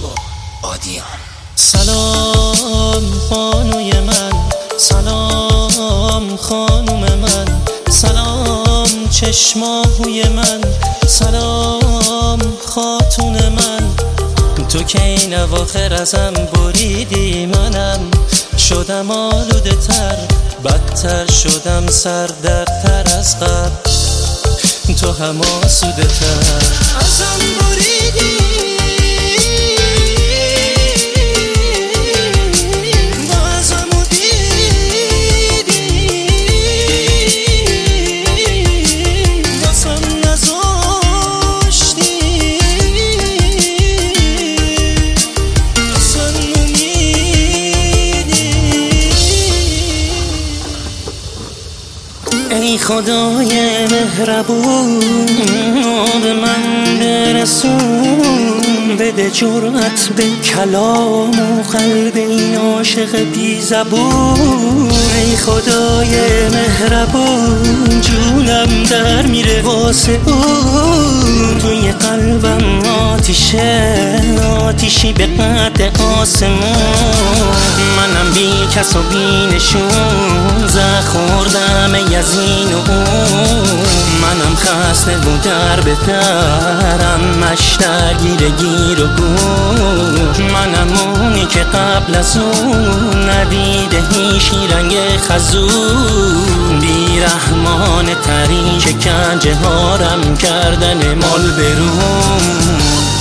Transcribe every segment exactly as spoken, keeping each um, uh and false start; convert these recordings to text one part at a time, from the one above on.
آدیان. سلام بانوی من، سلام خانوم من، سلام چشماهوی من، سلام خاتون من. تو که این اواخر ازم بریدی، منم شدم آلوده تر، بدتر شدم سردردتر از قبل، تو هم آسوده تر ازم بریدی. ای خدای مهربون به من برسون، بده جرأت به کلام و قلب این عاشق بی زبون. ای خدای مهربون جونم در میره واسه اون، توی قلبم آتیشه، آتیشی به قد آسمون. منم بی کس و بی نشون، زخوردم یزین و اون. منم خسته و در بترم، مشتر گیر گیر و گون. منم اونی که قبل از اون ندیده هیچی رنگ خزون. بی رحمان ترین شکنجه هارم کردن مال برون.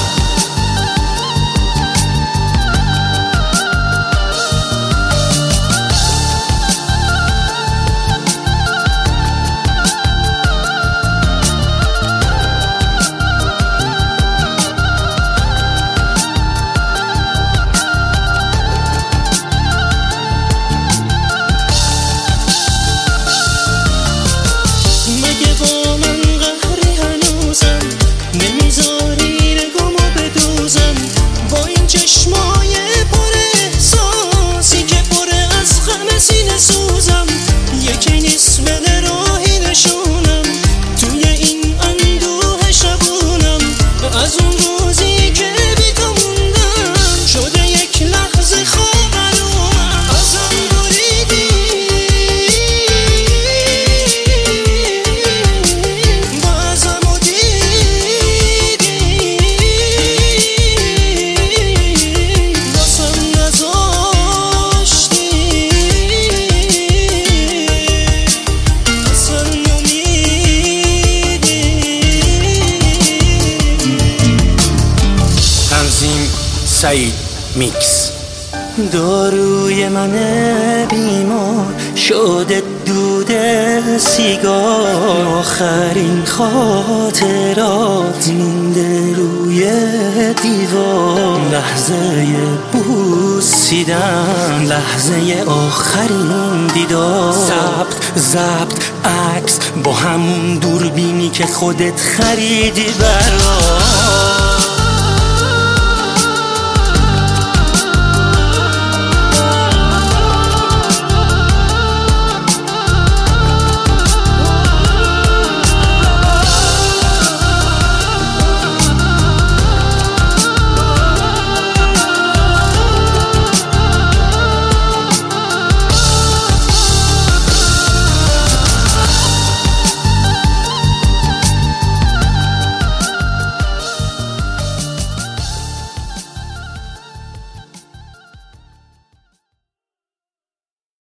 سعید میکس. داروی من بیمار شده دود سیگار، آخرین خاطرات مونده روی دیوار. لحظه بوسیدن، لحظه آخرین دیدار. ضبط ضبط عکس با همون دوربینی که خودت خریدی برام.